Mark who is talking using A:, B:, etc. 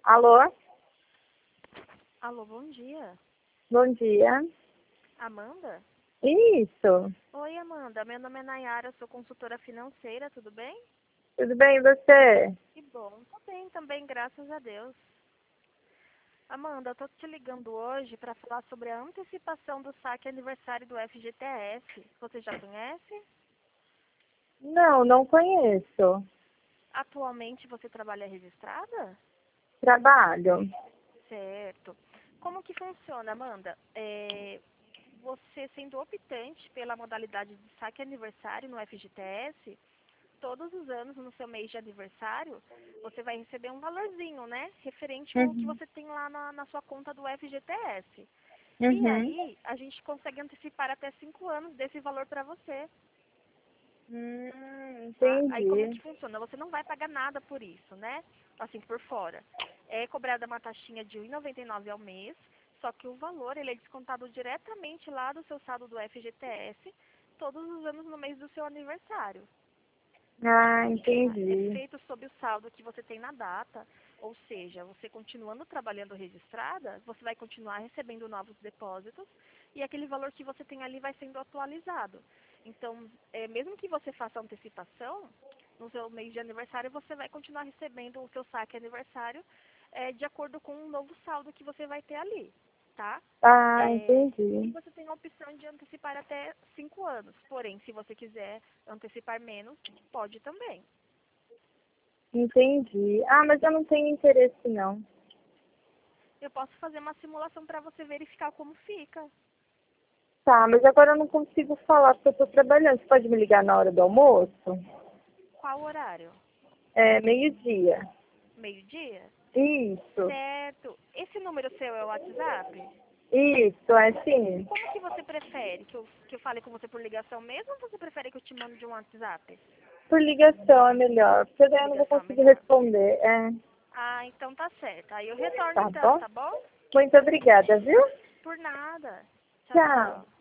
A: Alô?
B: Alô, bom dia.
A: Bom dia.
B: Amanda?
A: Isso.
B: Oi, Amanda. Meu nome é Nayara, sou consultora financeira, tudo bem?
A: Tudo bem, e você?
B: Que bom. Tô bem também, graças a Deus. Amanda, eu tô te ligando hoje para falar sobre a antecipação do saque aniversário do FGTS. Você já conhece?
A: Não, não conheço.
B: Atualmente você trabalha registrada?
A: Trabalho.
B: Certo. Como que funciona, Amanda? Você sendo optante pela modalidade de saque aniversário no FGTS, todos os anos, no seu mês de aniversário, você vai receber um valorzinho, né? Referente ao que
A: Uhum.
B: você tem lá na sua conta do FGTS. E
A: Uhum.
B: aí, a gente consegue antecipar até 5 anos desse valor para você, tá? Aí, como
A: Entendi.
B: que funciona? Você não vai pagar nada por isso, né? Assim, por fora. É cobrada uma taxinha de R$ 1,99 ao mês, só que o valor, ele é descontado diretamente lá do seu saldo do FGTS, todos os anos no mês do seu aniversário.
A: Ah,
B: Tá? É
A: entendi.
B: feito sob o saldo que você tem na data, ou seja, você continuando trabalhando registrada, você vai continuar recebendo novos depósitos e aquele valor que você tem ali vai sendo atualizado. Então, mesmo que você faça antecipação, no seu mês de aniversário você vai continuar recebendo o seu saque aniversário de acordo com o novo saldo que você vai ter ali, tá?
A: Ah,
B: E
A: entendi.
B: você tem a opção de antecipar até 5 anos. Porém, se você quiser antecipar menos, pode também.
A: Entendi. Ah, mas eu não tenho interesse, não.
B: Eu posso fazer uma simulação para você verificar como fica.
A: Tá, mas agora eu não consigo falar porque eu tô trabalhando. Você pode me ligar na hora do almoço?
B: Qual horário?
A: É, meio-dia.
B: Meio-dia?
A: Isso.
B: Certo. Esse número seu é o WhatsApp?
A: Isso, é sim.
B: Como que você prefere? Que eu fale com você por ligação mesmo ou você prefere que eu te mande de um WhatsApp?
A: Por ligação é melhor, porque
B: Por
A: daí eu não vou
B: ligação é
A: conseguir
B: melhor.
A: responder. É,
B: Ah, então tá certo. Aí eu retorno
A: tá
B: então,
A: bom?
B: tá bom?
A: Muito obrigada, viu?
B: Por nada. Tchau,
A: Tchau.
B: tchau.